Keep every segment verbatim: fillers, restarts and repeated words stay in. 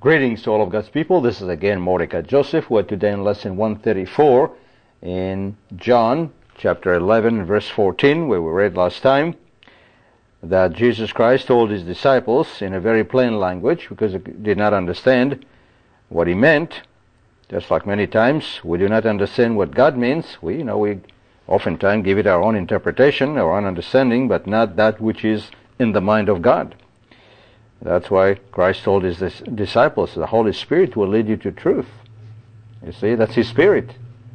Greetings to all of God's people. This is again Mordecai Joseph. We're today in lesson one thirty-four in John chapter eleven verse fourteen, where we read last time that Jesus Christ told his disciples in a very plain language, because they did not understand what he meant. Just like many times we do not understand what God means. We, you know, we oftentimes give it our own interpretation, our own understanding, but not that which is in the mind of God. That's why Christ told his disciples, the Holy Spirit will lead you to truth. You see, that's his Spirit.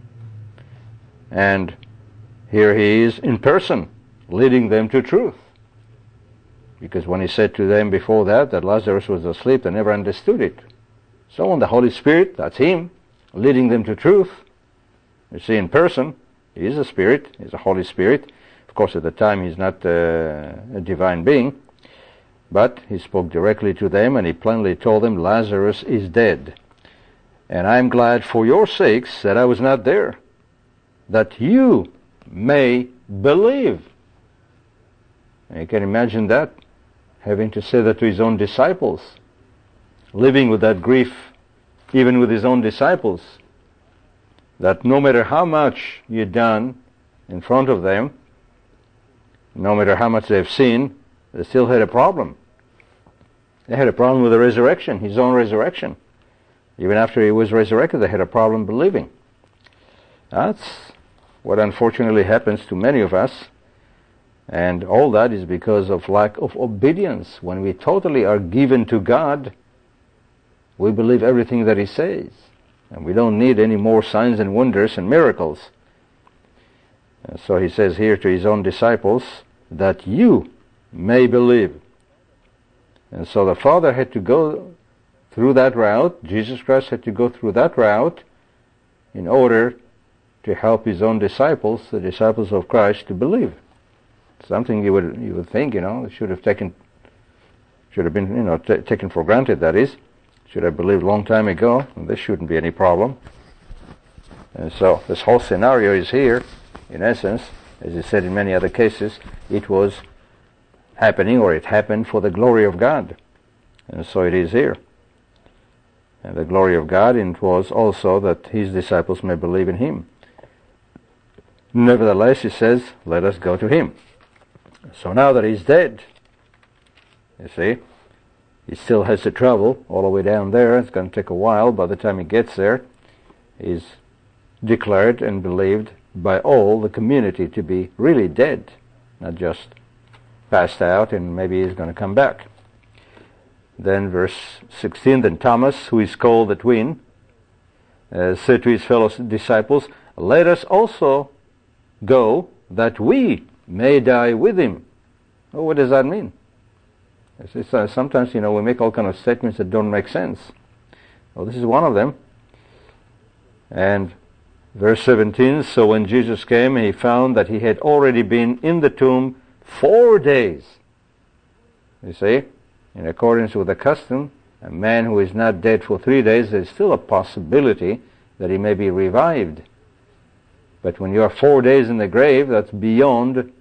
And here he is in person, leading them to truth. Because when he said to them before that, that Lazarus was asleep, they never understood it. So when the Holy Spirit, that's him, leading them to truth, you see, in person, he is a Spirit, he's a Holy Spirit. Of course, at the time he's not uh, a divine being. But he spoke directly to them, and he plainly told them, Lazarus is dead. And I am glad for your sakes that I was not there, that you may believe. And you can imagine that, having to say that to his own disciples, living with that grief, even with his own disciples, that no matter how much you've done in front of them, no matter how much they've seen, they still had a problem. They had a problem with the resurrection, his own resurrection. Even after he was resurrected, they had a problem believing. That's what unfortunately happens to many of us. And all that is because of lack of obedience. When we totally are given to God, we believe everything that he says. And we don't need any more signs and wonders and miracles. And so he says here to his own disciples, that you may believe. And so the Father had to go through that route, Jesus Christ had to go through that route in order to help his own disciples, the disciples of Christ, to believe. Something you would you would think, you know, should have taken, should have been, you know, t- taken for granted, that is. Should have believed a long time ago, and this shouldn't be any problem. And so this whole scenario is here, in essence, as he said in many other cases, it was happening, or it happened for the glory of God. And so it is here. And the glory of God, and it was also that his disciples may believe in him. Nevertheless, he says, let us go to him. So now that he's dead, you see, he still has to travel all the way down there. It's going to take a while. By the time he gets there, he's declared and believed by all the community to be really dead, not just passed out and maybe he's going to come back. Then verse sixteen, then Thomas, who is called the twin, uh, said to his fellow disciples, let us also go that we may die with him. Oh, what does that mean? It's, uh, sometimes, you know, we make all kind of statements that don't make sense. Well, this is one of them. And verse seventeen, so when Jesus came, he found that he had already been in the tomb four days. You see, in accordance with the custom, a man who is not dead for three days, there's still a possibility that he may be revived. But when you are four days in the grave, that's beyond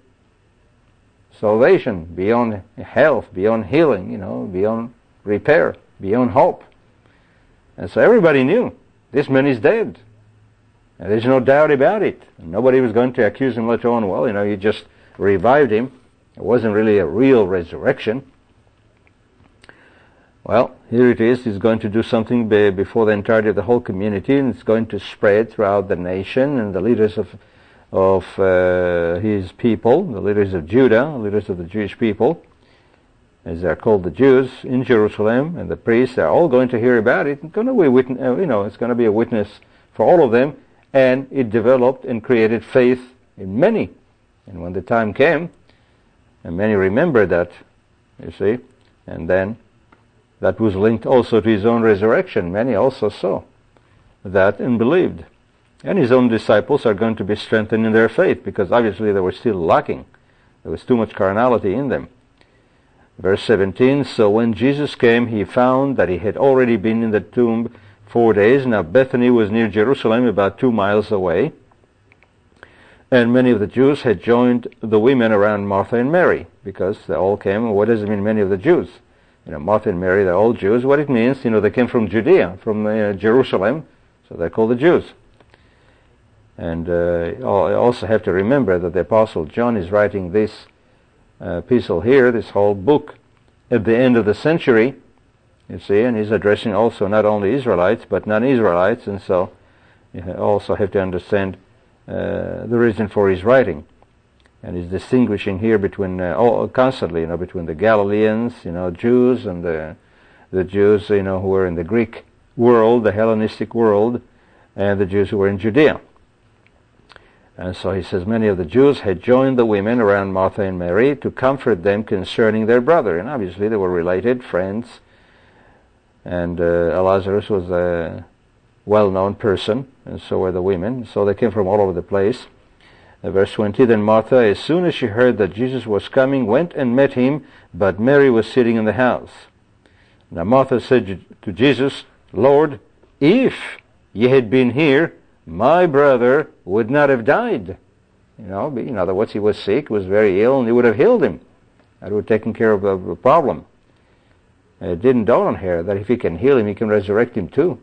salvation, beyond health, beyond healing, you know, beyond repair, beyond hope. And so everybody knew this man is dead. And there's no doubt about it. Nobody was going to accuse him later on, well, you know, you just revived him. It wasn't really a real resurrection. Well, here it is. He's going to do something be before the entirety of the whole community, and it's going to spread throughout the nation, and the leaders of of uh, his people, the leaders of Judah, the leaders of the Jewish people, as they're called the Jews in Jerusalem, and the priests are all going to hear about it. It's going to be a witness, you know, it's going to be a witness for all of them, and it developed and created faith in many. And when the time came, and many remembered that, you see, and then that was linked also to his own resurrection. Many also saw that and believed. And his own disciples are going to be strengthened in their faith, because obviously they were still lacking. There was too much carnality in them. Verse seventeen, so when Jesus came, he found that he had already been in the tomb four days. Now Bethany was near Jerusalem, about two miles away. And many of the Jews had joined the women around Martha and Mary, because they all came. What does it mean, many of the Jews? you know, Martha and Mary, they're all Jews. What it means, you know, they came from Judea, from uh, Jerusalem, so they're called the Jews. And uh, you also have to remember that the Apostle John is writing this uh, epistle here, this whole book, at the end of the century, you see, and he's addressing also not only Israelites, but non-Israelites, and so you also have to understand uh, the reason for his writing. And he's distinguishing here between, uh, all, constantly, you know, between the Galileans, you know, Jews, and the, the Jews, you know, who were in the Greek world, the Hellenistic world, and the Jews who were in Judea. And so he says, many of the Jews had joined the women around Martha and Mary to comfort them concerning their brother. And obviously they were related, friends. And uh, Lazarus was a well-known person, and so were the women. So they came from all over the place. Uh, verse twenty, then Martha, as soon as she heard that Jesus was coming, went and met him, but Mary was sitting in the house. Now Martha said to Jesus, Lord, if ye had been here, my brother would not have died. You know, in other words, he was sick, was very ill, and he would have healed him. That would have taken care of the problem. And it didn't dawn on her that if he can heal him, he can resurrect him too.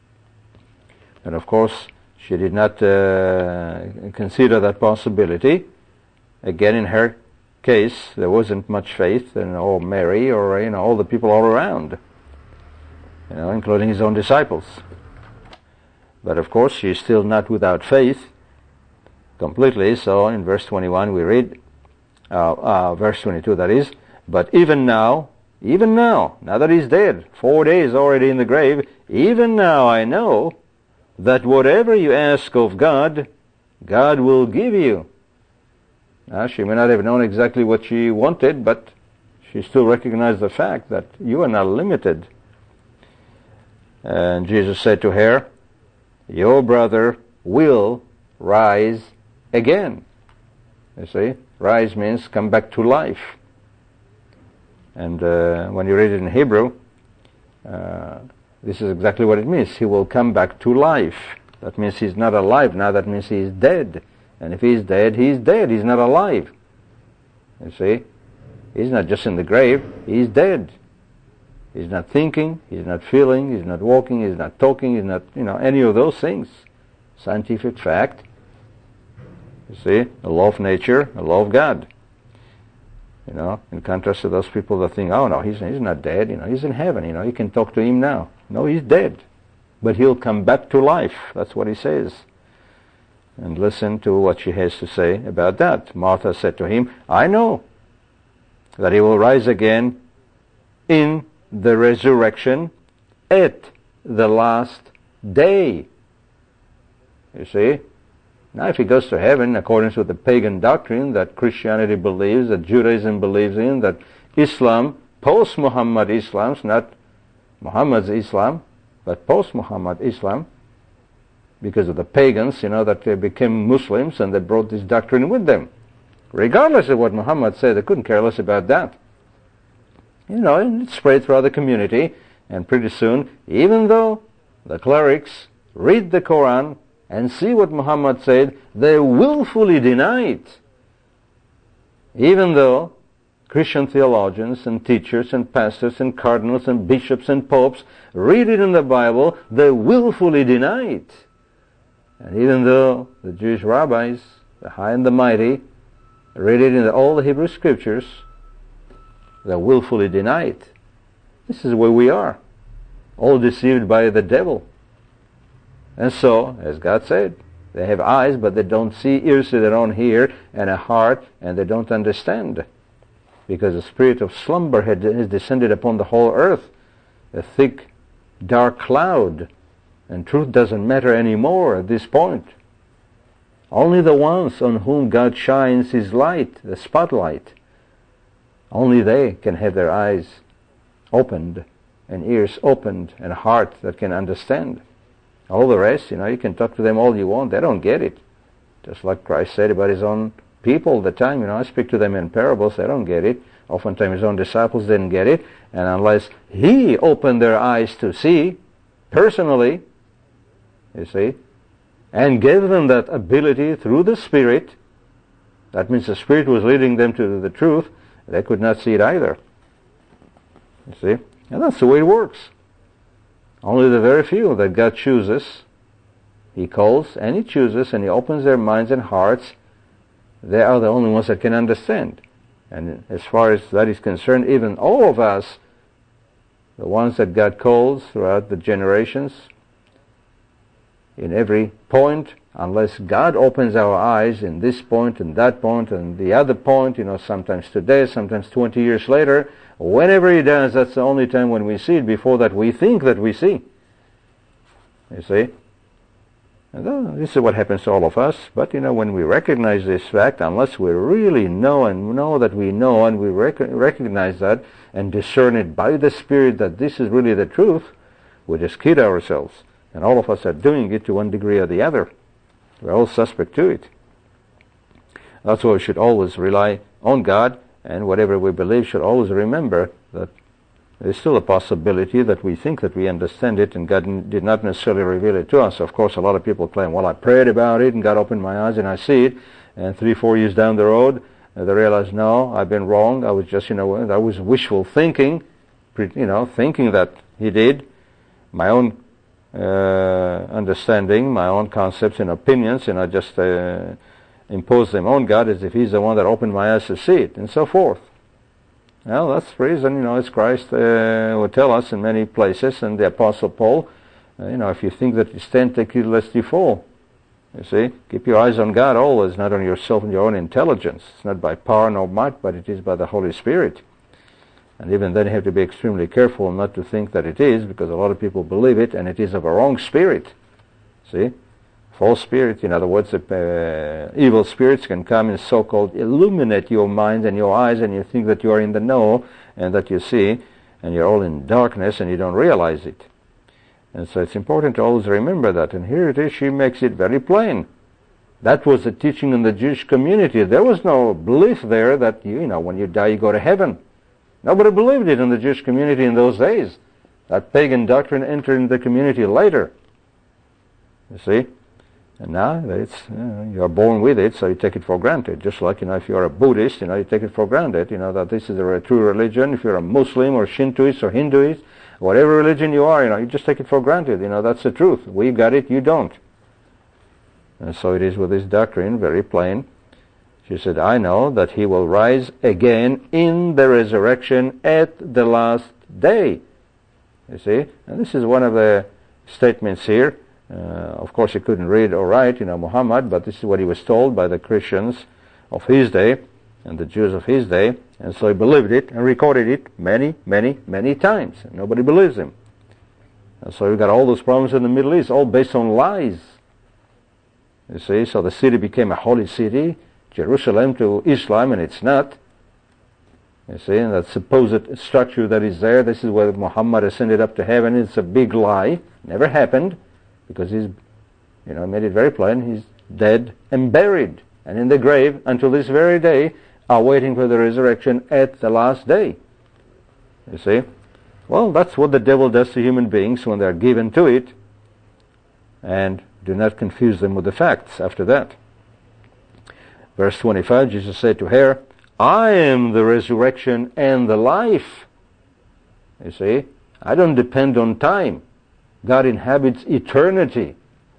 And of course, she did not uh, consider that possibility. Again, in her case, there wasn't much faith in all Mary or, you know, all the people all around, you know, including his own disciples. But of course, she is still not without faith completely. So in verse twenty-one we read, uh, uh, verse twenty-two that is, but even now, even now, now that he's dead, four days already in the grave, even now I know that whatever you ask of God, God will give you. Now, she may not have known exactly what she wanted, but she still recognized the fact that you are not limited. And Jesus said to her, your brother will rise again. You see, rise means come back to life. And uh, when you read it in Hebrew, uh, this is exactly what it means. He will come back to life. That means he's not alive now. That means he's dead. And if he's dead, he's dead. He's not alive. You see, he's not just in the grave. He's dead. He's not thinking, he's not feeling, he's not walking, he's not talking, he's not, you know, any of those things. Scientific fact. You see, the law of nature, the law of God. You know, in contrast to those people that think, oh no, he's, he's not dead, you know, he's in heaven, you know, you can talk to him now. No, he's dead. But he'll come back to life. That's what he says. And listen to what she has to say about that. Martha said to him, I know that he will rise again in the resurrection at the last day. You see? Now if he goes to heaven, in accordance with the pagan doctrine that Christianity believes, that Judaism believes in, that Islam, post-Muhammad Islam, not Muhammad's Islam, but post-Muhammad Islam, because of the pagans, you know, that they became Muslims and they brought this doctrine with them. Regardless of what Muhammad said, they couldn't care less about that. You know, and it spread throughout the community, and pretty soon, even though the clerics read the Quran and see what Muhammad said, they willfully deny it. Even though Christian theologians and teachers and pastors and cardinals and bishops and popes read it in the Bible, they willfully deny it. And even though the Jewish rabbis, the high and the mighty, read it in all the Hebrew scriptures, they willfully deny it. This is where we are, all deceived by the devil. And so, as God said, they have eyes, but they don't see, ears so they don't hear, and a heart, and they don't understand. Because the spirit of slumber had, has descended upon the whole earth, a thick, dark cloud, and truth doesn't matter anymore at this point. Only the ones on whom God shines His light, the spotlight, only they can have their eyes opened and ears opened and a heart that can understand. All the rest, you know, you can talk to them all you want. They don't get it. Just like Christ said about His own people all the time, you know, I speak to them in parables. They don't get it. Oftentimes His own disciples didn't get it. And unless He opened their eyes to see, personally, you see, and gave them that ability through the Spirit, that means the Spirit was leading them to the truth, they could not see it either. You see? And that's the way it works. Only the very few that God chooses, He calls and He chooses and He opens their minds and hearts, they are the only ones that can understand. And as far as that is concerned, even all of us, the ones that God calls throughout the generations, in every point, unless God opens our eyes in this point and that point and the other point, you know, sometimes today, sometimes twenty years later, whenever He does, that's the only time when we see it. Before that, we think that we see. You see? And this is what happens to all of us. But, you know, when we recognize this fact, unless we really know and know that we know and we rec- recognize that and discern it by the Spirit that this is really the truth, we just kid ourselves. And all of us are doing it to one degree or the other. We're all suspect to it. That's why we should always rely on God, and whatever we believe should always remember that there's still a possibility that we think that we understand it and God did not necessarily reveal it to us. Of course, a lot of people claim, well, I prayed about it and God opened my eyes and I see it, and three, four years down the road, they realize, no, I've been wrong. I was just, you know, I was wishful thinking, you know, thinking that He did. My own uh, understanding, my own concepts and opinions, and I just uh, impose them on God as if He's the one that opened my eyes to see it, and so forth. Well, that's the reason, you know, as Christ uh, would tell us in many places, and the Apostle Paul, uh, you know, if you think that you stand, take heed lest you fall. You see, keep your eyes on God always, not on yourself and your own intelligence. It's not by power nor might, but it is by the Holy Spirit. And even then you have to be extremely careful not to think that it is, because a lot of people believe it, and it is of a wrong spirit. See? False spirit, in other words, uh, evil spirits can come and so-called illuminate your mind and your eyes, and you think that you are in the know and that you see, and you're all in darkness and you don't realize it. And so it's important to always remember that. And here it is, she makes it very plain. That was the teaching in the Jewish community. There was no belief there that, you, you know, when you die you go to heaven. Nobody believed it in the Jewish community in those days. That pagan doctrine entered into the community later. You see? And now it's, you know, you're born with it, so you take it for granted. Just like, you know, if you're a Buddhist, you know, you take it for granted, you know, that this is a true religion. If you're a Muslim or Shintoist or Hinduist, whatever religion you are, you know, you just take it for granted. You know, that's the truth. We got it, you don't. And so it is with this doctrine, very plain. She said, I know that He will rise again in the resurrection at the last day. You see? And this is one of the statements here. Uh, of course, he couldn't read or write, you know, Muhammad, but this is what he was told by the Christians of his day and the Jews of his day, and so he believed it and recorded it many, many, many times. Nobody believes him. And so you got all those problems in the Middle East, all based on lies. You see, so the city became a holy city, Jerusalem to Islam, and it's not. You see, and that supposed structure that is there, this is where Muhammad ascended up to heaven, it's a big lie. Never happened. Because he's, you know, made it very plain, he's dead and buried, and in the grave until this very day, are waiting for the resurrection at the last day. You see? Well, that's what the devil does to human beings when they're given to it, and do not confuse them with the facts after that. Verse twenty-five, Jesus said to her, I am the resurrection and the life. You see? I don't depend on time. God inhabits eternity.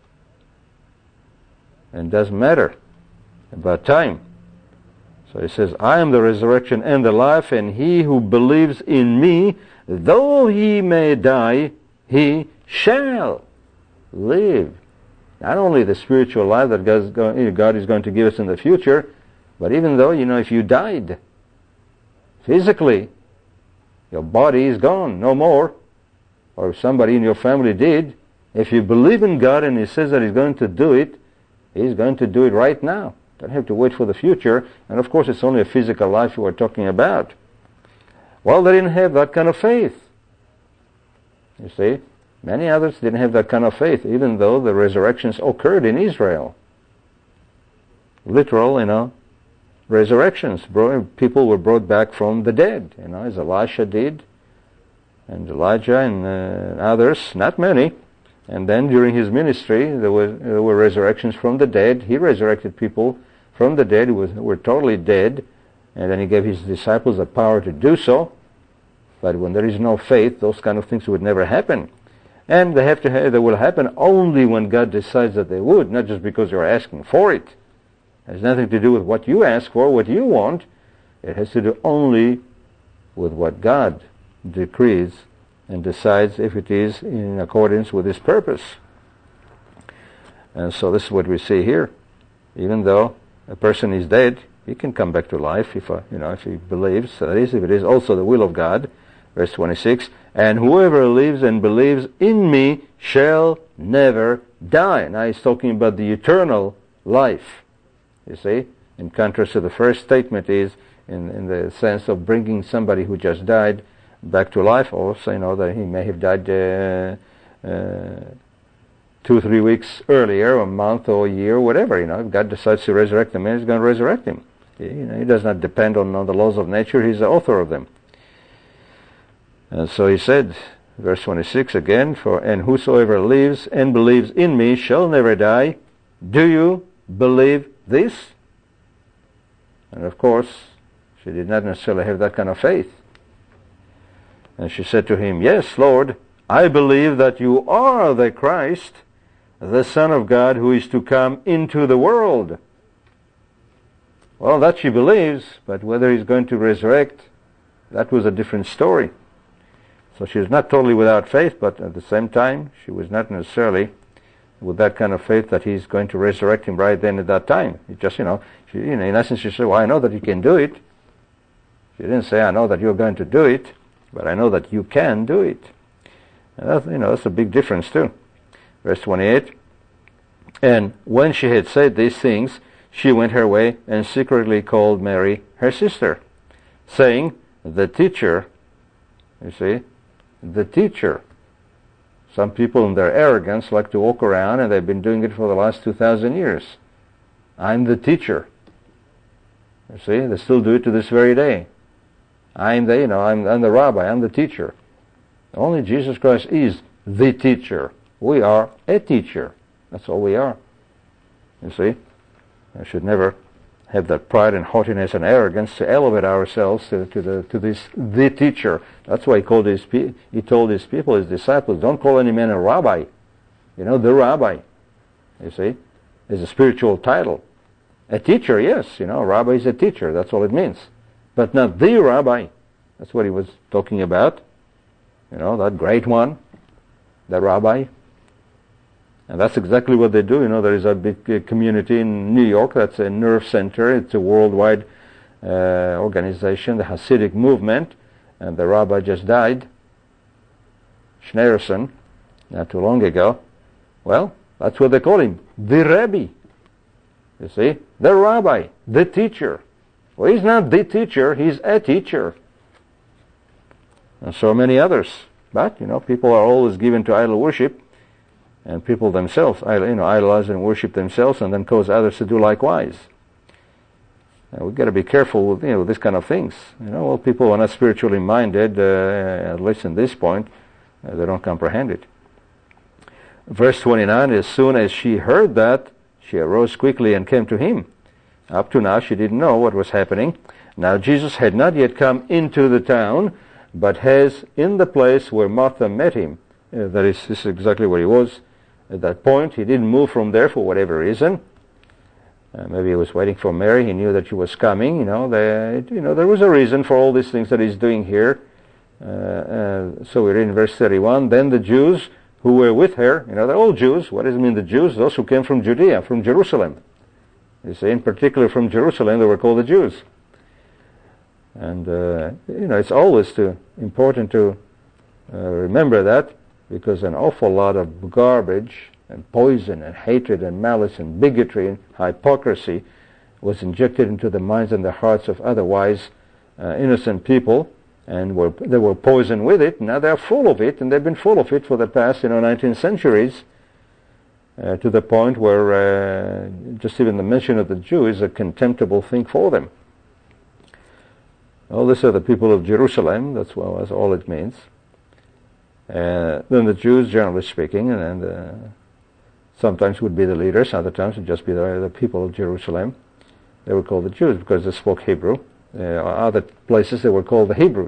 And it doesn't matter about time. So He says, I am the resurrection and the life, and he who believes in me, though he may die, he shall live. Not only the spiritual life that God is going to give us in the future, but even though, you know, if you died physically, your body is gone, no more, or if somebody in your family did, if you believe in God and He says that He's going to do it, He's going to do it right now. Don't have to wait for the future. And of course it's only a physical life you are talking about. Well, they didn't have that kind of faith. You see, many others didn't have that kind of faith, even though the resurrections occurred in Israel. Literal, you know, resurrections. People were brought back from the dead, you know, as Elisha did, and Elijah and uh, others, not many. And then during his ministry, there, was, there were resurrections from the dead. He resurrected people from the dead who was, were totally dead, and then He gave His disciples the power to do so. But when there is no faith, those kind of things would never happen. And they have to ha- they will happen only when God decides that they would, not just because you're asking for it. It has nothing to do with what you ask for, what you want. It has to do only with what God decrees and decides if it is in accordance with His purpose. And so this is what we see here. Even though a person is dead, he can come back to life if uh, you know if he believes. That is, if it is also the will of God. Verse twenty-six. And whoever lives and believes in me shall never die. Now he's talking about the eternal life. You see, in contrast to the first statement is in, in the sense of bringing somebody who just died back to life. Also, you know, that he may have died uh, uh, two or three weeks earlier, or a month or a year, or whatever. You know, if God decides to resurrect him, He's going to resurrect him. You know, He does not depend on, on the laws of nature. He's the author of them. And so he said, verse twenty-six again, for and whosoever lives and believes in me shall never die. Do you believe this? And of course, she did not necessarily have that kind of faith. And she said to him, Yes, Lord, I believe that you are the Christ, the Son of God, who is to come into the world. Well, that she believes, but whether He's going to resurrect, that was a different story. So she was not totally without faith, but at the same time, she was not necessarily with that kind of faith that He's going to resurrect him right then at that time. It just, you know, she, you know, in essence, she said, well, I know that you can do it. She didn't say, I know that you're going to do it, but I know that you can do it. And that's, you know, that's a big difference too. Verse twenty-eight. And when she had said these things, she went her way and secretly called Mary, her sister, saying, the teacher, you see, the teacher. Some people in their arrogance like to walk around, and they've been doing it for the last two thousand years. I'm the teacher. You see, they still do it to this very day. I'm the, you know, I'm, I'm the rabbi, I'm the teacher. Only Jesus Christ is the teacher. We are a teacher. That's all we are. You see, I should never have that pride and haughtiness and arrogance to elevate ourselves to, to the to this the teacher. That's why he called his he told his people, his disciples, don't call any man a rabbi. You know, the rabbi. You see, is a spiritual title. A teacher, yes, you know, a rabbi is a teacher. That's all it means, but not the rabbi. That's what he was talking about. You know, that great one, the rabbi. And that's exactly what they do. You know, there is a big uh, community in New York that's a nerve center. It's a worldwide uh, organization, the Hasidic movement. And the rabbi just died, Schneerson, not too long ago. Well, that's what they call him, the Rebbe. You see, the rabbi, the teacher. Well, he's not the teacher, he's a teacher. And so many others. But, you know, people are always given to idol worship. And people themselves, you know, idolize and worship themselves, and then cause others to do likewise. And we've got to be careful with, you know, this kind of things. You know, well, people are not spiritually minded, uh, at least in this point, uh, they don't comprehend it. Verse twenty-nine, as soon as she heard that, she arose quickly and came to him. Up to now, she didn't know what was happening. Now, Jesus had not yet come into the town, but has in the place where Martha met him. Uh, that is, this is exactly where he was. At that point, he didn't move from there for whatever reason. Uh, maybe he was waiting for Mary. He knew that she was coming. You know, they, you know, there was a reason for all these things that he's doing here. Uh, uh, so we read in verse thirty-one. Then the Jews who were with her, you know, they're all Jews. What does it mean, the Jews? Those who came from Judea, from Jerusalem. You see, in particular from Jerusalem, they were called the Jews. And uh, you know, it's always too important to uh, remember that. Because an awful lot of garbage and poison and hatred and malice and bigotry and hypocrisy was injected into the minds and the hearts of otherwise uh, innocent people, and were, they were poisoned with it. Now they're full of it, and they've been full of it for the past, you know, nineteen centuries, uh, to the point where uh, just even the mention of the Jew is a contemptible thing for them. Well, these are the people of Jerusalem. That's, well, that's all it means. Uh, then the Jews, generally speaking, and, and uh, sometimes would be the leaders, other times would just be the, the people of Jerusalem. They were called the Jews because they spoke Hebrew. Uh, other places they were called the Hebrews.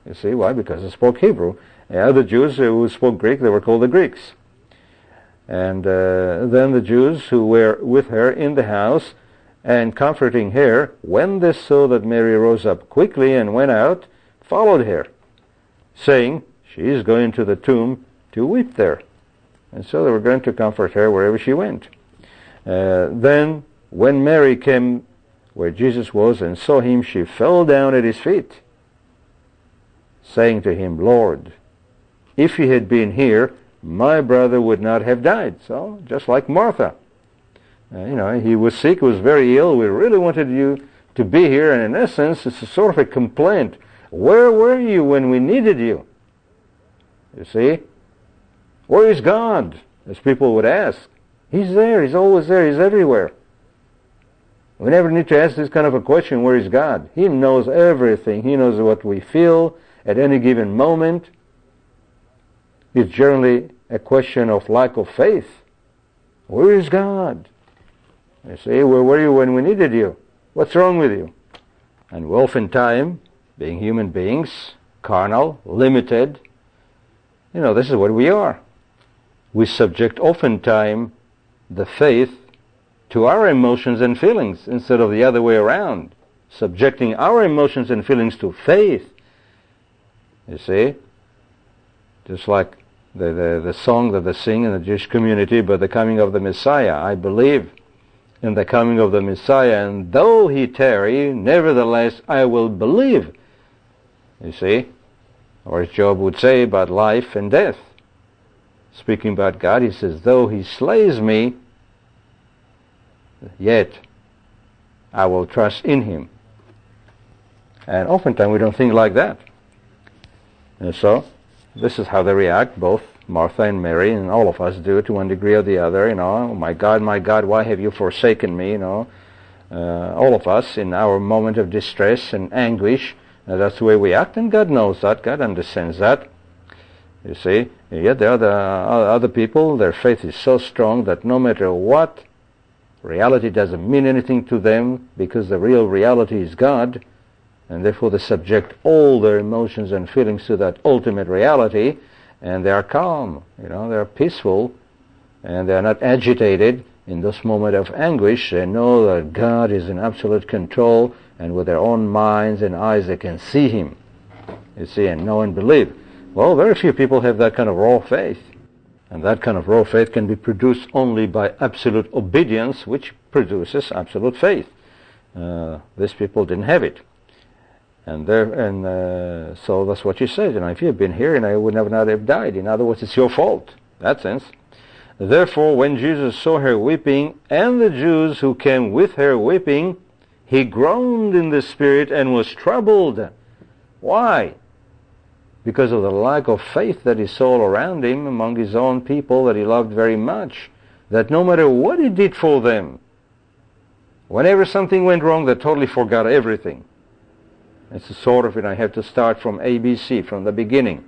You see, why? Because they spoke Hebrew. The other Jews who spoke Greek, they were called the Greeks. And uh, then the Jews who were with her in the house and comforting her, when they saw that Mary rose up quickly and went out, followed her, saying, she is going to the tomb to weep there. And so they were going to comfort her wherever she went. Uh, then, when Mary came where Jesus was and saw him, she fell down at his feet, saying to him, Lord, if you had been here, my brother would not have died. So, just like Martha. Uh, you know, he was sick, was very ill. We really wanted you to be here. And in essence, it's a sort of a complaint. Where were you when we needed you? You see? Where is God? As people would ask. He's there. He's always there. He's everywhere. We never need to ask this kind of a question, where is God? He knows everything. He knows what we feel at any given moment. It's generally a question of lack of faith. Where is God? You see, where were you when we needed you? What's wrong with you? And we oftentimes, being human beings, carnal, limited, you know, this is what we are. We subject oftentimes the faith to our emotions and feelings instead of the other way around, subjecting our emotions and feelings to faith. You see? Just like the, the, the song that they sing in the Jewish community about the coming of the Messiah. I believe in the coming of the Messiah, and though he tarry, nevertheless I will believe. You see? Or as Job would say about life and death. Speaking about God, he says, though he slays me, yet I will trust in him. And oftentimes we don't think like that. And so, this is how they react, both Martha and Mary, and all of us do to one degree or the other. You know, my God, my God, why have you forsaken me? You know, uh, all of us in our moment of distress and anguish, uh, that's the way we act, and God knows that. God understands that. You see, and yet the other uh, other people, their faith is so strong that no matter what, reality doesn't mean anything to them because the real reality is God, and therefore they subject all their emotions and feelings to that ultimate reality, and they are calm, you know, they are peaceful, and they are not agitated in this moment of anguish. They know that God is in absolute control, and with their own minds and eyes they can see him, you see, and know and believe. Well, very few people have that kind of raw faith. And that kind of raw faith can be produced only by absolute obedience, which produces absolute faith. Uh, these people didn't have it. And there, and uh, so that's what you said. You know, if you had been here, and I would never not have died. In other words, it's your fault. In that sense. Therefore, when Jesus saw her weeping, and the Jews who came with her weeping, he groaned in the spirit and was troubled. Why? Because of the lack of faith that he saw around him among his own people that he loved very much. That no matter what he did for them, whenever something went wrong, they totally forgot everything. It's a sort of, you know, I have to start from A B C, from the beginning.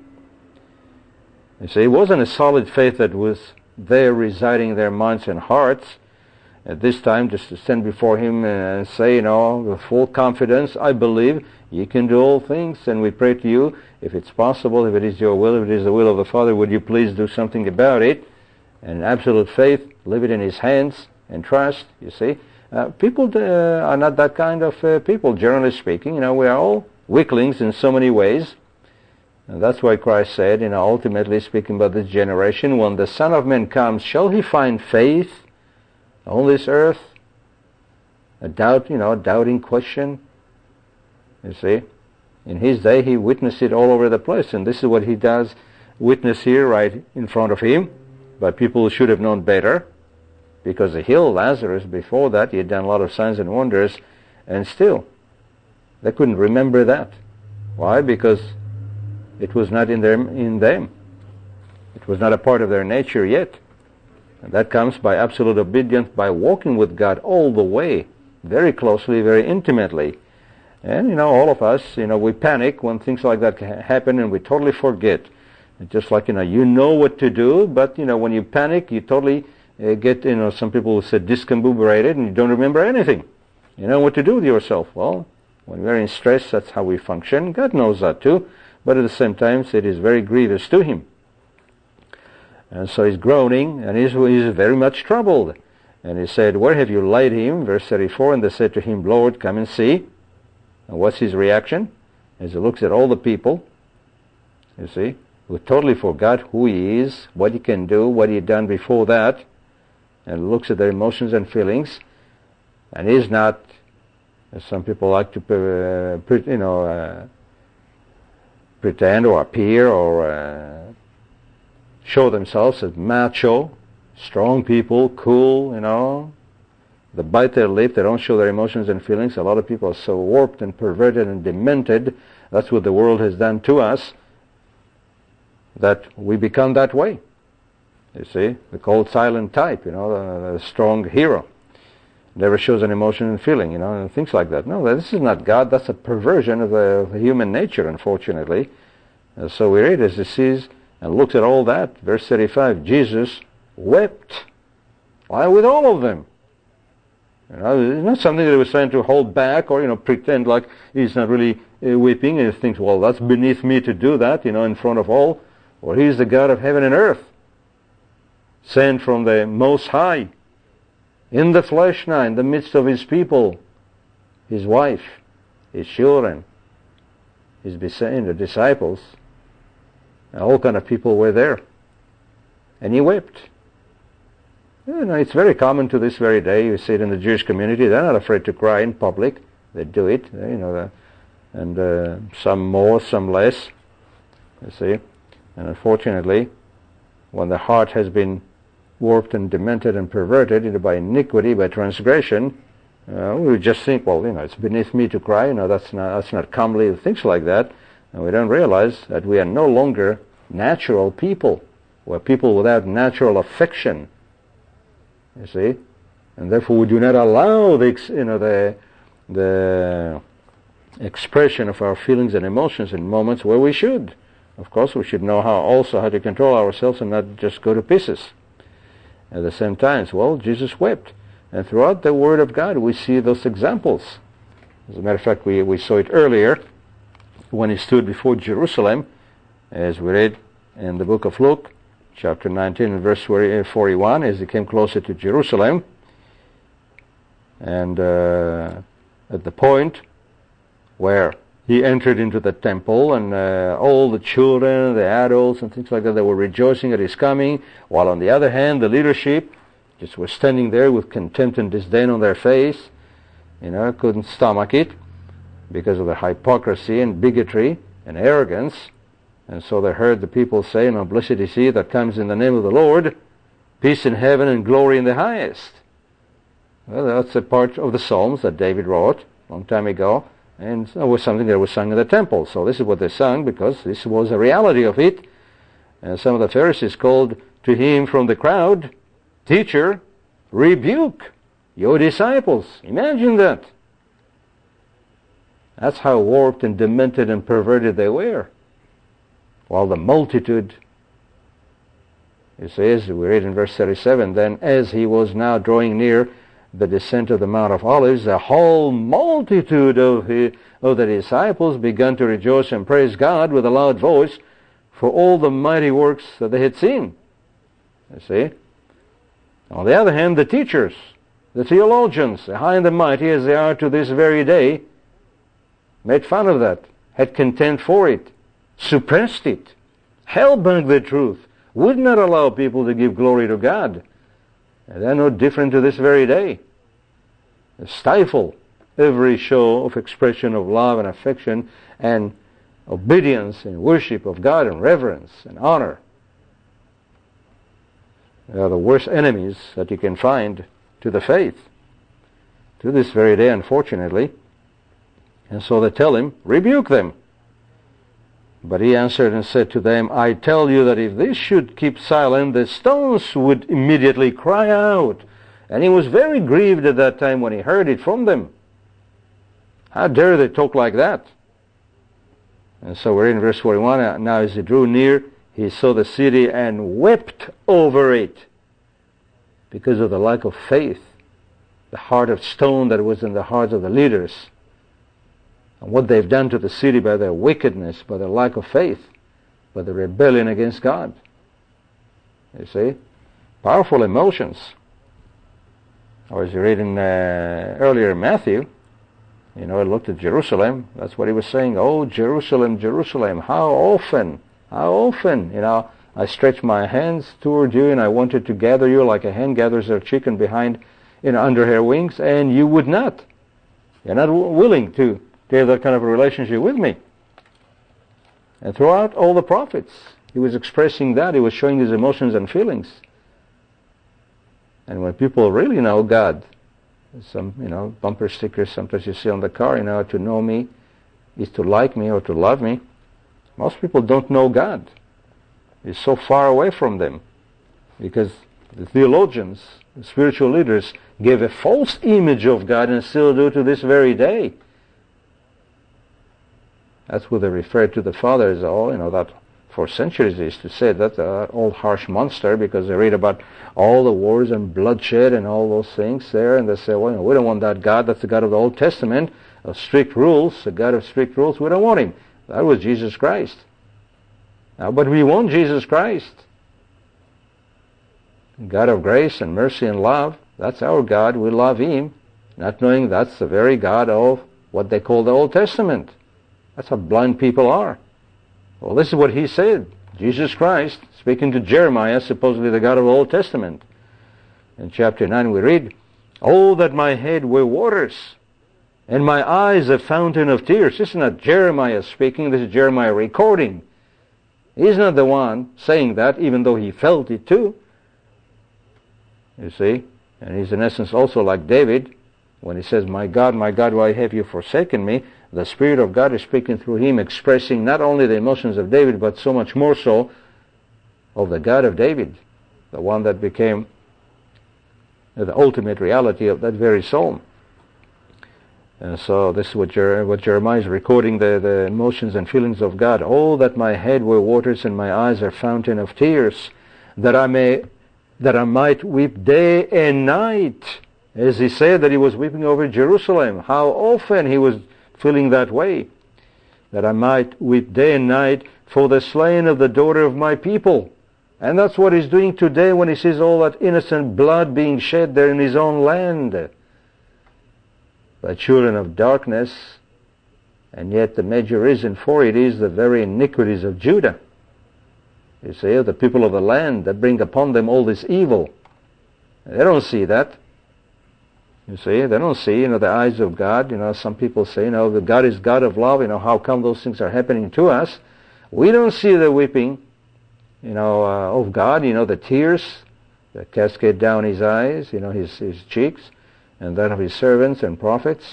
You see, it wasn't a solid faith that was there residing in their minds and hearts. At this time, just to stand before him and say, you know, with full confidence, I believe you can do all things, and we pray to you, if it's possible, if it is your will, if it is the will of the Father, would you please do something about it? And absolute faith, leave it in his hands and trust, you see. Uh, people uh, are not that kind of uh, people, generally speaking. You know, we are all weaklings in so many ways. And that's why Christ said, you know, ultimately speaking about this generation, when the Son of Man comes, shall he find faith on this earth? A doubt, you know, a doubting question. You see, in his day he witnessed it all over the place, and this is what he does witness here right in front of him. But people should have known better, because he healed Lazarus before that. He had done a lot of signs and wonders, and still they couldn't remember that. Why? Because it was not in them. In them. It was not a part of their nature yet. And that comes by absolute obedience, by walking with God all the way, very closely, very intimately. And, you know, all of us, you know, we panic when things like that happen, and we totally forget. It's just like, you know, you know what to do, but, you know, when you panic, you totally uh, get, you know, some people will say discombobulated, and you don't remember anything. You know what to do with yourself. Well, when we're in stress, that's how we function. God knows that too. but at the same time it is very grievous to him. And so he's groaning, and he's, he's very much troubled. And he said, where have you laid him? Verse thirty-four, and they said to him, Lord, come and see. And what's his reaction? As he looks at all the people, you see, who totally forgot who he is, what he can do, what he had done before that, and looks at their emotions and feelings, and he's not, as some people like to, uh, pre- you know, uh, pretend or appear or uh, show themselves as macho, strong people, cool, you know. They bite their lip, they don't show their emotions and feelings. A lot of people are so warped and perverted and demented. That's what the world has done to us, that we become that way. You see, the cold, silent type, you know, the, the strong hero. Never shows an emotion and feeling, you know, and things like that. No, this is not God. That's a perversion of the, of the human nature, unfortunately. And so we read as he sees and looks at all that. Verse thirty-five, Jesus wept. Why, with all of them. You know, it's not something that he was trying to hold back or, you know, pretend like he's not really uh, weeping, and he thinks, well, that's beneath me to do that, you know, in front of all. Well, he's the God of heaven and earth, sent from the Most High, in the flesh now, in the midst of his people, his wife, his children, his disciples, and all kind of people were there. And he wept. You know, it's very common to this very day. You see it in the Jewish community. They're not afraid to cry in public. They do it, you know, and uh, some more, some less. You see, and unfortunately, when the heart has been warped and demented and perverted, you know, by iniquity, by transgression, uh, we just think, well, you know, it's beneath me to cry. You know, that's not that's not comely. Things like that, and we don't realize that we are no longer natural people. We're people without natural affection. You see, and therefore we do not allow the you know the the expression of our feelings and emotions in moments where we should. Of course, we should know how also how to control ourselves and not just go to pieces. At the same time, well, Jesus wept, and throughout the Word of God we see those examples. As a matter of fact, we we saw it earlier when he stood before Jerusalem, as we read in the book of Luke, chapter nineteen and verse forty-one, as he came closer to Jerusalem, and uh, at the point where he entered into the temple, and uh, all the children, the adults, and things like that, they were rejoicing at his coming, while on the other hand, the leadership just were standing there with contempt and disdain on their face, you know, couldn't stomach it because of their hypocrisy and bigotry and arrogance. And so they heard the people say, "Now blessed is he that comes in the name of the Lord, peace in heaven and glory in the highest." Well, that's a part of the Psalms that David wrote a long time ago, and it was something that was sung in the temple. So this is what they sung, because this was a reality of it. And some of the Pharisees called to him from the crowd, "Teacher, rebuke your disciples." Imagine that. That's how warped and demented and perverted they were. While the multitude, it says, we read in verse thirty-seven, then as he was now drawing near the descent of the Mount of Olives, the whole multitude of, his, of the disciples began to rejoice and praise God with a loud voice for all the mighty works that they had seen. You see? On the other hand, the teachers, the theologians, the high and the mighty as they are to this very day, made fun of that, had contempt for it, suppressed it, held back the truth, would not allow people to give glory to God. And they're no different to this very day. They stifle every show of expression of love and affection and obedience and worship of God and reverence and honor. They are the worst enemies that you can find to the faith, to this very day, unfortunately. And so they tell him, rebuke them. But he answered and said to them, I tell you that if they should keep silent, the stones would immediately cry out. And he was very grieved at that time when he heard it from them. How dare they talk like that? And so we're in verse forty-one. Now as he drew near, he saw the city and wept over it because of the lack of faith, the heart of stone that was in the hearts of the leaders. and what they've done to the city by their wickedness, by their lack of faith, by their rebellion against God. You see? Powerful emotions. Or as you read in uh, earlier Matthew, you know, I looked at Jerusalem. That's what he was saying. Oh, Jerusalem, Jerusalem, how often, how often, you know, I stretched my hands toward you and I wanted to gather you like a hen gathers her chicken behind, you know, under her wings, and you would not. You're not w- willing to, to have that kind of a relationship with me. And throughout all the prophets, he was expressing that. He was showing his emotions and feelings. And when people really know God, some, you know, bumper stickers sometimes you see on the car, you know, to know me is to like me or to love me. Most people don't know God. He's so far away from them because the theologians, the spiritual leaders, gave a false image of God and still do to this very day. That's what they refer to the Father as, oh, you know, that for centuries they used to say that uh, old harsh monster, because they read about all the wars and bloodshed and all those things there, and they say, well, you know, we don't want that God. That's the God of the Old Testament, of strict rules, a God of strict rules. We don't want him. That was Jesus Christ. Now, but we want Jesus Christ. God of grace and mercy and love. That's our God. We love him, not knowing that's the very God of what they call the Old Testament. That's how blind people are. Well, this is what he said. Jesus Christ, speaking to Jeremiah, supposedly the God of the Old Testament. In chapter nine we read, oh, that my head were waters, and my eyes a fountain of tears. This is not Jeremiah speaking, this is Jeremiah recording. He's not the one saying that, even though he felt it too. You see? And he's in essence also like David, when he says, my God, my God, why have you forsaken me? The Spirit of God is speaking through him, expressing not only the emotions of David, but so much more so of the God of David, the one that became the ultimate reality of that very psalm. And so this is what, Jer- what Jeremiah is recording, the, the emotions and feelings of God. Oh, that my head were waters and my eyes are fountain of tears, that I may, that I might weep day and night. As he said that he was weeping over Jerusalem, how often he was feeling that way, that I might weep day and night for the slain of the daughter of my people. And that's what he's doing today when he sees all that innocent blood being shed there in his own land. The children of darkness, and yet the major reason for it is the very iniquities of Judah. You see, the people of the land that bring upon them all this evil. They don't see that. You see, they don't see, you know, the eyes of God. You know, some people say, you know, the God is God of love. You know, how come those things are happening to us? We don't see the weeping, you know, uh, of God. You know, the tears that cascade down his eyes, you know, his, his cheeks, and that of his servants and prophets.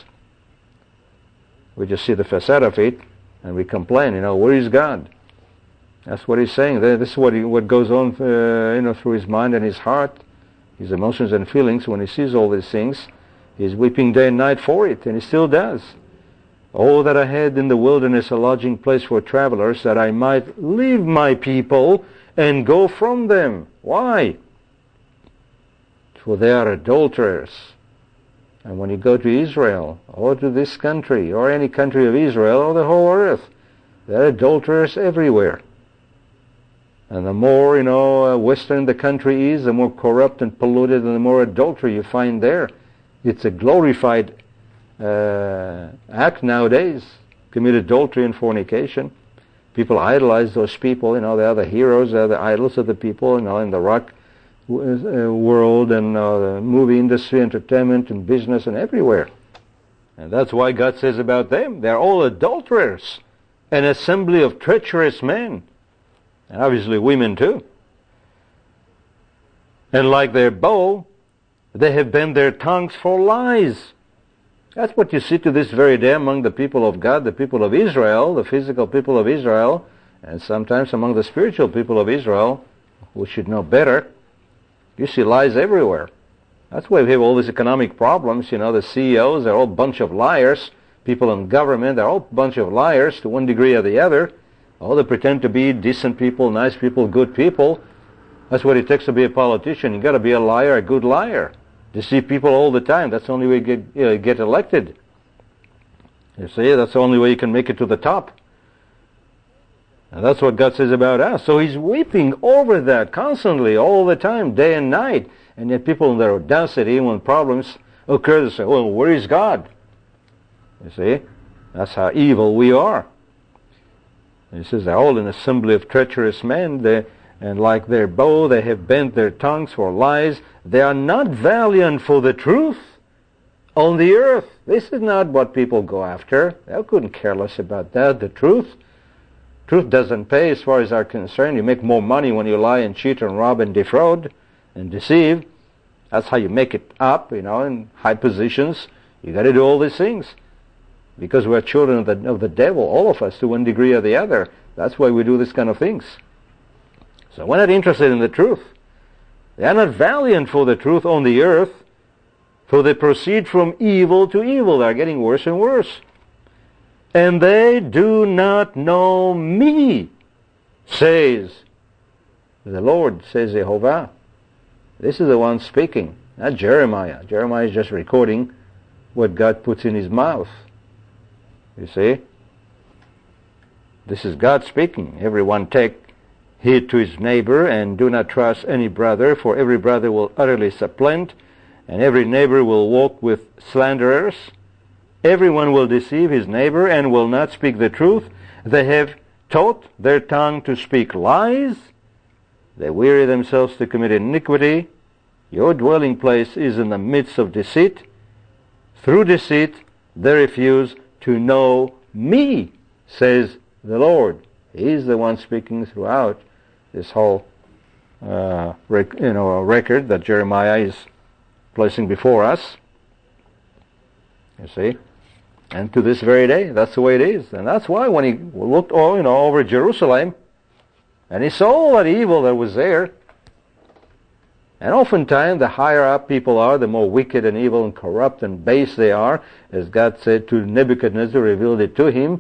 We just see the facade of it, and we complain, you know, where is God? That's what he's saying. This is what, he, what goes on, uh, you know, through his mind and his heart, his emotions and feelings when he sees all these things. He's weeping day and night for it, and he still does. Oh, that I had in the wilderness a lodging place for travelers, that I might leave my people and go from them. Why? For they are adulterers. And when you go to Israel, or to this country, or any country of Israel, or the whole earth, there are adulterers everywhere. And the more, you know, uh, western the country is, the more corrupt and polluted, and the more adultery you find there. It's a glorified uh, act nowadays, commit adultery and fornication. People idolize those people, you know, they are the heroes, they are the idols of the people, you know, in the rock w- uh, world and uh, the movie industry, entertainment and business and everywhere. And that's why God says about them, they're all adulterers, an assembly of treacherous men. And obviously women too. And like their bow, they have bent their tongues for lies. That's what you see to this very day among the people of God, the people of Israel, the physical people of Israel, and sometimes among the spiritual people of Israel, who should know better. You see lies everywhere. That's why we have all these economic problems. You know, the C E Os, they're all a bunch of liars. People in government, they're all a bunch of liars to one degree or the other. Oh, they pretend to be decent people, nice people, good people. That's what it takes to be a politician. You've got to be a liar, a good liar. Deceive people all the time. That's the only way you get, you know, get elected. You see, that's the only way you can make it to the top. And that's what God says about us. So He's weeping over that constantly, all the time, day and night. And yet people in their audacity, when problems occur, they say, well, where is God? You see, that's how evil we are. And He says, they're all an assembly of treacherous men, they, and like their bow, they have bent their tongues for lies. They are not valiant for the truth on the earth. This is not what people go after. They couldn't care less about that, the truth. Truth doesn't pay as far as are concerned. You make more money when you lie and cheat and rob and defraud and deceive. That's how you make it up, you know, in high positions. You got to do all these things. Because we're children of the, of the devil, all of us, to one degree or the other. That's why we do this kind of things. So we're not interested in the truth. They are not valiant for the truth on the earth, for they proceed from evil to evil. They are getting worse and worse. And they do not know me, says the Lord, says Jehovah. This is the one speaking, not Jeremiah. Jeremiah is just recording what God puts in his mouth. You see? This is God speaking. Everyone take heed to his neighbor, and do not trust any brother, for every brother will utterly supplant, and every neighbor will walk with slanderers. Everyone will deceive his neighbor and will not speak the truth. They have taught their tongue to speak lies. They weary themselves to commit iniquity. Your dwelling place is in the midst of deceit. Through deceit they refuse to know me, says the Lord. He's the one speaking throughout this whole uh, rec- you know, record that Jeremiah is placing before us. You see? And to this very day, that's the way it is. And that's why when he looked all, you know, over Jerusalem, and he saw all that evil that was there, and oftentimes the higher up people are, the more wicked and evil and corrupt and base they are, as God said to Nebuchadnezzar, revealed it to him,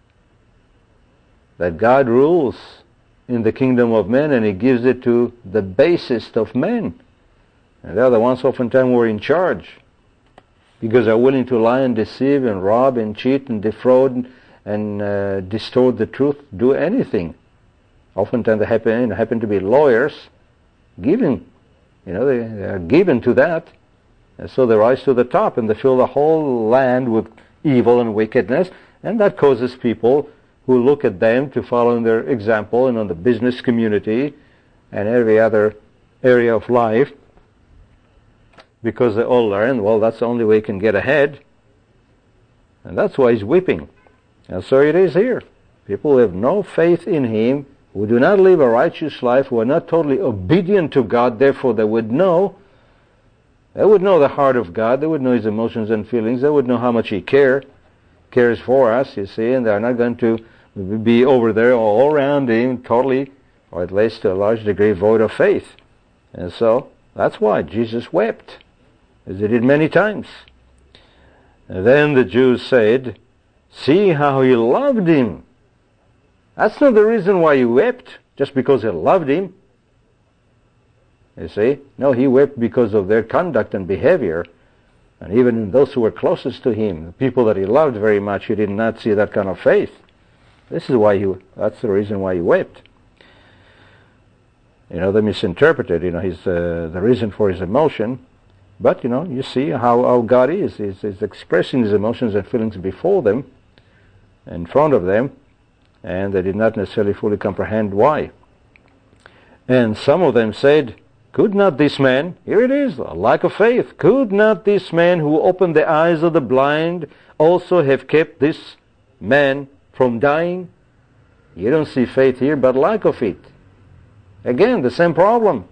that God rules in the kingdom of men, and He gives it to the basest of men. And they're the ones oftentimes who are in charge, because they're willing to lie and deceive and rob and cheat and defraud and uh, distort the truth, do anything. Oftentimes they happen, you know, happen to be lawyers, given, you know, they, they are given to that, and so they rise to the top and they fill the whole land with evil and wickedness, and that causes people who look at them to follow in their example, and on the business community and every other area of life, because they all learn, well, that's the only way you can get ahead. And that's why he's weeping. And so it is here. People who have no faith in Him, who do not live a righteous life, who are not totally obedient to God, therefore they would know, they would know the heart of God, they would know His emotions and feelings, they would know how much He care, cares for us, you see, and they're not going to be over there all around Him totally, or at least to a large degree, void of faith. And so that's why Jesus wept, as He did many times. And then the Jews said, see how He loved Him. That's not the reason why He wept, just because He loved Him. You see? No, He wept because of their conduct and behavior. And even in those who were closest to Him, the people that He loved very much, He did not see that kind of faith. This is why He, that's the reason why He wept. You know, they misinterpreted, you know, his, uh, the reason for His emotion. But, you know, you see how, how God is. He's, he's expressing His emotions and feelings before them, in front of them, and they did not necessarily fully comprehend why. And some of them said, could not this man, here it is, a lack of faith, could not this man who opened the eyes of the blind also have kept this man from dying? You don't see faith here, but lack of it. Again, the same problem.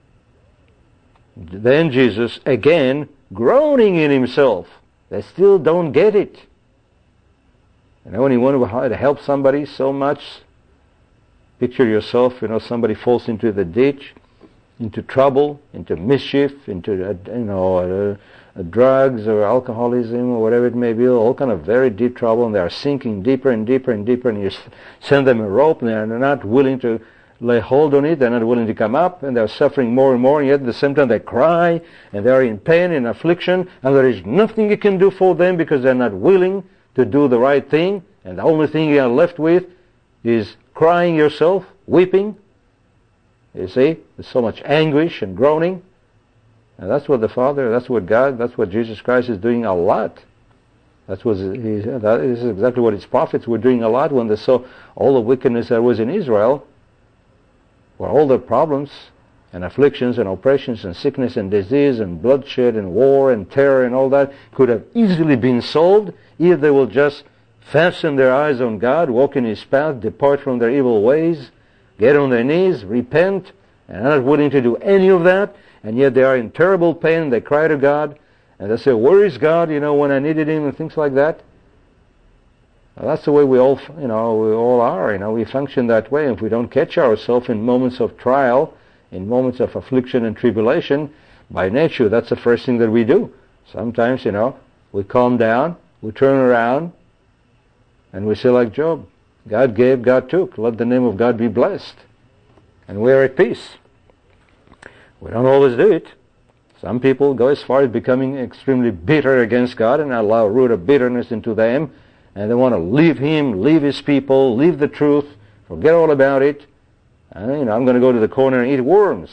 Then Jesus, again, groaning in Himself. They still don't get it. You know, when you want to help somebody so much, picture yourself, you know, somebody falls into the ditch, into trouble, into mischief, into, uh, you know, uh, uh, drugs or alcoholism or whatever it may be, all kind of very deep trouble, and they are sinking deeper and deeper and deeper, and you send them a rope, and they're not willing to lay hold on it, they're not willing to come up, and they're suffering more and more, and yet at the same time they cry, and they are in pain and affliction, and there is nothing you can do for them because they're not willing to do the right thing, and the only thing you are left with is crying yourself, weeping. You see, there's so much anguish and groaning. And that's what the Father, that's what God, that's what Jesus Christ is doing a lot. That's what he, that is exactly what his prophets were doing a lot when they saw all the wickedness that was in Israel, where all the problems and afflictions and oppressions and sickness and disease and bloodshed and war and terror and all that could have easily been solved if they will just fasten their eyes on God, walk in his path, depart from their evil ways, get on their knees, repent, and are not willing to do any of that, and yet they are in terrible pain, they cry to God, and they say, where is God, you know, when I needed him, and things like that. Well, that's the way we all, you know, we all are, you know, we function that way. If we don't catch ourselves in moments of trial, in moments of affliction and tribulation, by nature, that's the first thing that we do. Sometimes, you know, we calm down, we turn around, and we say like Job, God gave, God took. Let the name of God be blessed. And we are at peace. We don't always do it. Some people go as far as becoming extremely bitter against God and allow a root of bitterness into them, and they want to leave him, leave his people, leave the truth, forget all about it. And, you know, I'm going to go to the corner and eat worms.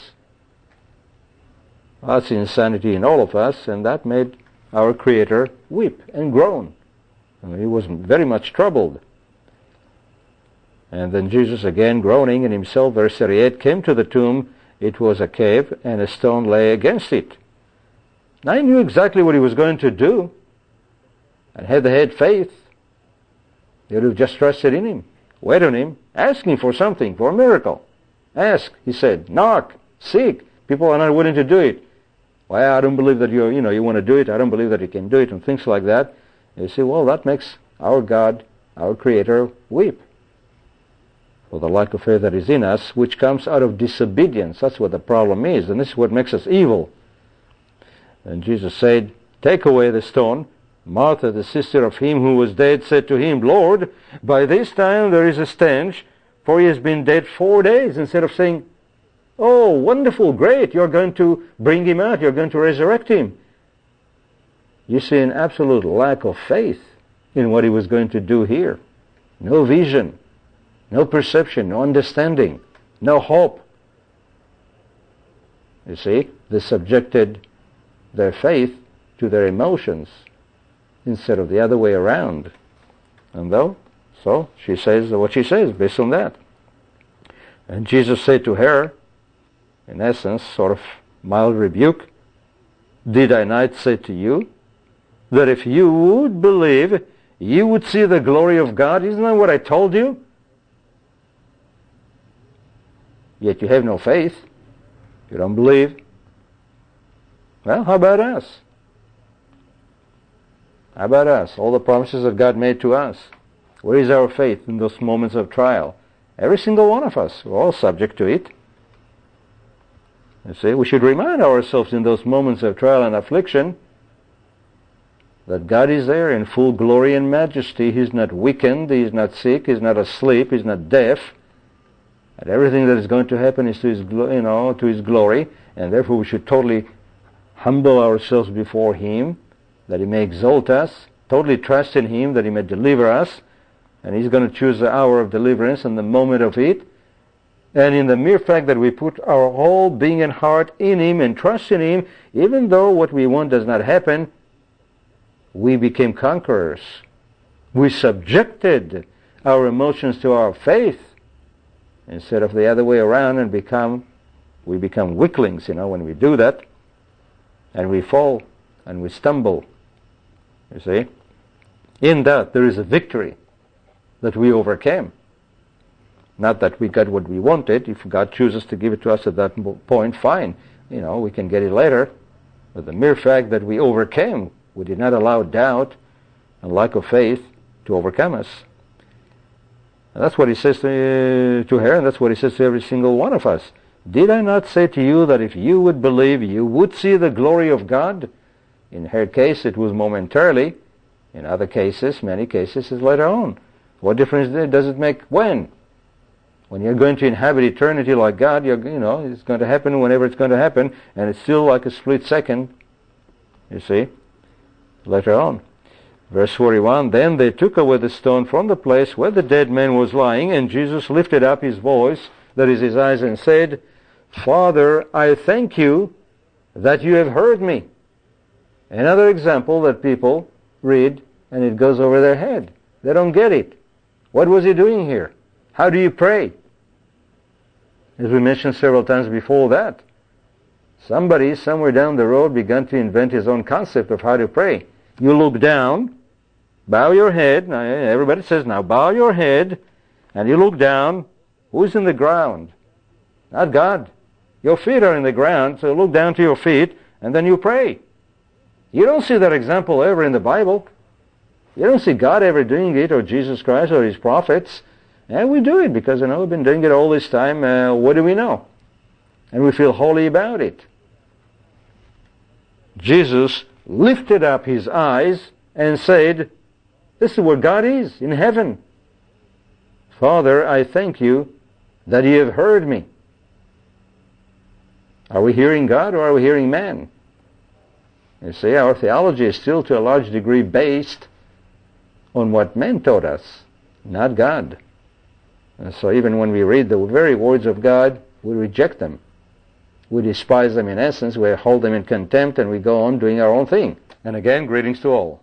Well, that's insanity in all of us, and that made our Creator weep and groan. I mean, he was very much troubled. And then Jesus, again groaning in himself, verse thirty-eight, came to the tomb. It was a cave, and a stone lay against it. Now he knew exactly what he was going to do, and had they had faith, they would have just trusted in him, wait on him, asking for something, for a miracle. Ask, he said, knock, seek. People are not willing to do it. Well, I don't believe that you, you know, you want to do it. I don't believe that you can do it, and things like that. You say, well, that makes our God, our Creator, weep for the lack of faith that is in us, which comes out of disobedience. That's what the problem is, and this is what makes us evil. And Jesus said, take away the stone. Martha, the sister of him who was dead, said to him, Lord, by this time there is a stench, for he has been dead four days. Instead of saying, oh, wonderful, great, you're going to bring him out, you're going to resurrect him. You see an absolute lack of faith in what he was going to do here. No vision, no perception, no understanding, no hope. You see, they subjected their faith to their emotions instead of the other way around. And though, so she says what she says based on that. And Jesus said to her, in essence, sort of mild rebuke, did I not say to you that if you would believe, you would see the glory of God? Isn't that what I told you? Yet you have no faith. You don't believe. Well, how about us? How about us? All the promises that God made to us. Where is our faith in those moments of trial? Every single one of us. We're all subject to it. You see, we should remind ourselves in those moments of trial and affliction that God is there in full glory and majesty. He's not weakened, He's not sick, He's not asleep, He's not deaf. And everything that is going to happen is to His, you know, to His glory, and therefore we should totally humble ourselves before Him, that He may exalt us, totally trust in Him, that He may deliver us, and He's going to choose the hour of deliverance and the moment of it. And in the mere fact that we put our whole being and heart in Him and trust in Him, even though what we want does not happen, we became conquerors. We subjected our emotions to our faith instead of the other way around, and become we become weaklings, you know, when we do that, and we fall and we stumble. You see? In that there is a victory that we overcame. Not that we got what we wanted. If God chooses to give it to us at that point, fine. You know, we can get it later. But the mere fact that we overcame, we did not allow doubt and lack of faith to overcome us. And that's what He says to, to her, and that's what He says to every single one of us. Did I not say to you that if you would believe, you would see the glory of God? In her case, it was momentarily. In other cases, many cases, it's later on. What difference does it make when? When you're going to inhabit eternity like God, you're, you know, it's going to happen whenever it's going to happen, and it's still like a split second, you see, later on. Verse forty-one, then they took away the stone from the place where the dead man was lying, and Jesus lifted up his voice, that is his eyes, and said, Father, I thank you that you have heard me. Another example that people read and it goes over their head. They don't get it. What was he doing here? How do you pray? As we mentioned several times before that, somebody somewhere down the road began to invent his own concept of how to pray. You look down, bow your head. Now, everybody says, now bow your head, and you look down. Who's in the ground? Not God. Your feet are in the ground, so look down to your feet, and then you pray. You don't see that example ever in the Bible. You don't see God ever doing it, or Jesus Christ, or his prophets. And we do it because, you know, we've been doing it all this time. Uh, what do we know? And we feel holy about it. Jesus lifted up his eyes and said, this is where God is, in heaven. Father, I thank you that you have heard me. Are we hearing God or are we hearing man? You see, our theology is still to a large degree based on what men taught us, not God. And so even when we read the very words of God, we reject them. We despise them in essence, we hold them in contempt, and we go on doing our own thing. And again, greetings to all.